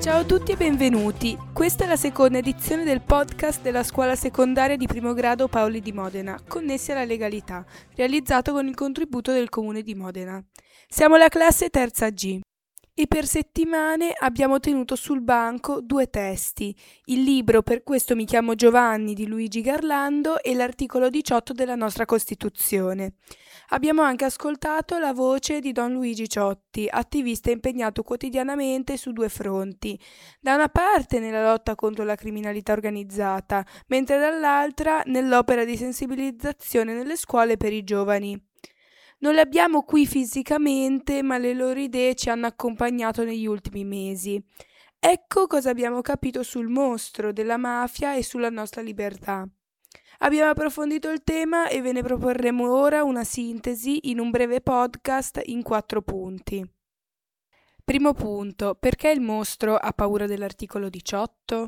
Ciao a tutti e benvenuti. Questa è la seconda edizione del podcast della scuola secondaria di primo grado Paoli di Modena, connessi alla legalità, realizzato con il contributo del Comune di Modena. Siamo la classe terza G e per settimane abbiamo tenuto sul banco 2 testi, il libro Per questo mi chiamo Giovanni di Luigi Garlando e l'articolo 18 della nostra Costituzione. Abbiamo anche ascoltato la voce di Don Luigi Ciotti, attivista impegnato quotidianamente su 2 fronti, da una parte nella lotta contro la criminalità organizzata, mentre dall'altra nell'opera di sensibilizzazione nelle scuole per i giovani. Non le abbiamo qui fisicamente, ma le loro idee ci hanno accompagnato negli ultimi mesi. Ecco cosa abbiamo capito sul mostro della mafia e sulla nostra libertà. Abbiamo approfondito il tema e ve ne proporremo ora una sintesi in un breve podcast in 4 punti. Primo punto, perché il mostro ha paura dell'articolo 18?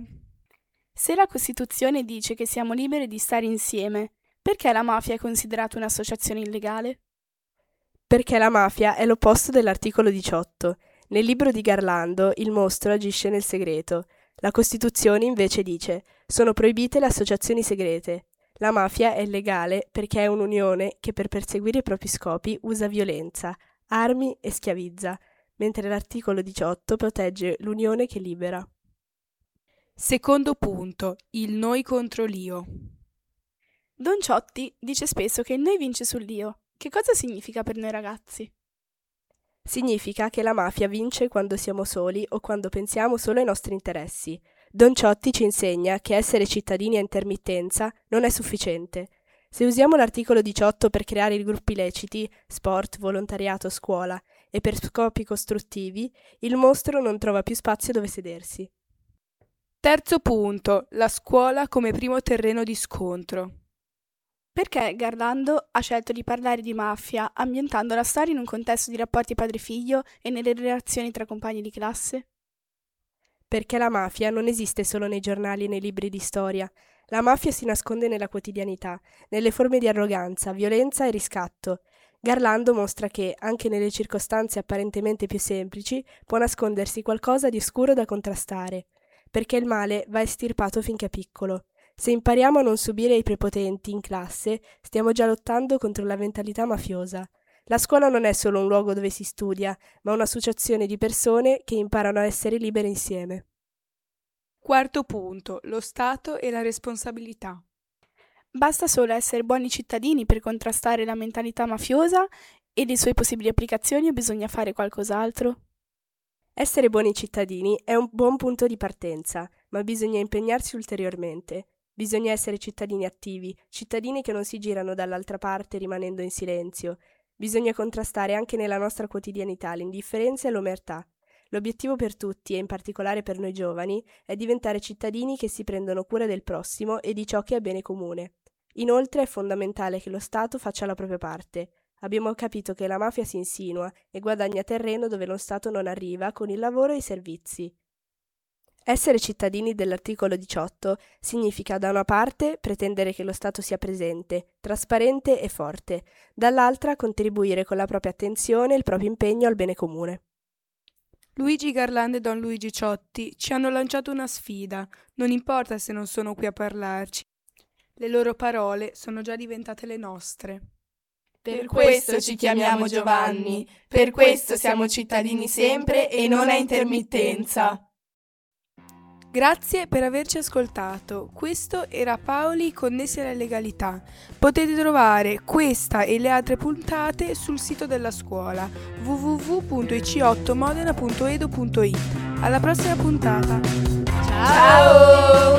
Se la Costituzione dice che siamo liberi di stare insieme, perché la mafia è considerata un'associazione illegale? Perché la mafia è l'opposto dell'articolo 18. Nel libro di Garlando il mostro agisce nel segreto. La Costituzione invece dice: sono proibite le associazioni segrete. La mafia è illegale perché è un'unione che per perseguire i propri scopi usa violenza, armi e schiavizza, mentre l'articolo 18 protegge l'unione che libera. Secondo punto, il noi contro l'io. Don Ciotti dice spesso che il noi vince sull'io. Che cosa significa per noi ragazzi? Significa che la mafia vince quando siamo soli o quando pensiamo solo ai nostri interessi. Don Ciotti ci insegna che essere cittadini a intermittenza non è sufficiente. Se usiamo l'articolo 18 per creare i gruppi leciti, sport, volontariato, scuola, e per scopi costruttivi, il mostro non trova più spazio dove sedersi. Terzo punto, la scuola come primo terreno di scontro. Perché Garlando ha scelto di parlare di mafia ambientando la storia in un contesto di rapporti padre-figlio e nelle relazioni tra compagni di classe? Perché la mafia non esiste solo nei giornali e nei libri di storia. La mafia si nasconde nella quotidianità, nelle forme di arroganza, violenza e riscatto. Garlando mostra che, anche nelle circostanze apparentemente più semplici, può nascondersi qualcosa di oscuro da contrastare. Perché il male va estirpato finché è piccolo. Se impariamo a non subire i prepotenti in classe, stiamo già lottando contro la mentalità mafiosa. La scuola non è solo un luogo dove si studia, ma un'associazione di persone che imparano a essere libere insieme. Quarto punto, lo Stato e la responsabilità. Basta solo essere buoni cittadini per contrastare la mentalità mafiosa e le sue possibili applicazioni o bisogna fare qualcos'altro? Essere buoni cittadini è un buon punto di partenza, ma bisogna impegnarsi ulteriormente. Bisogna essere cittadini attivi, cittadini che non si girano dall'altra parte rimanendo in silenzio. Bisogna contrastare anche nella nostra quotidianità l'indifferenza e l'omertà. L'obiettivo per tutti, e in particolare per noi giovani, è diventare cittadini che si prendono cura del prossimo e di ciò che è bene comune. Inoltre è fondamentale che lo Stato faccia la propria parte. Abbiamo capito che la mafia si insinua e guadagna terreno dove lo Stato non arriva con il lavoro e i servizi. Essere cittadini dell'articolo 18 significa da una parte pretendere che lo Stato sia presente, trasparente e forte, dall'altra contribuire con la propria attenzione e il proprio impegno al bene comune. Luigi Garlando e Don Luigi Ciotti ci hanno lanciato una sfida, non importa se non sono qui a parlarci. Le loro parole sono già diventate le nostre. Per questo ci chiamiamo Giovanni, per questo siamo cittadini sempre e non a intermittenza. Grazie per averci ascoltato. Questo era Paoli connessi alla legalità. Potete trovare questa e le altre puntate sul sito della scuola www.ic8modena.edu.it. Alla prossima puntata. Ciao!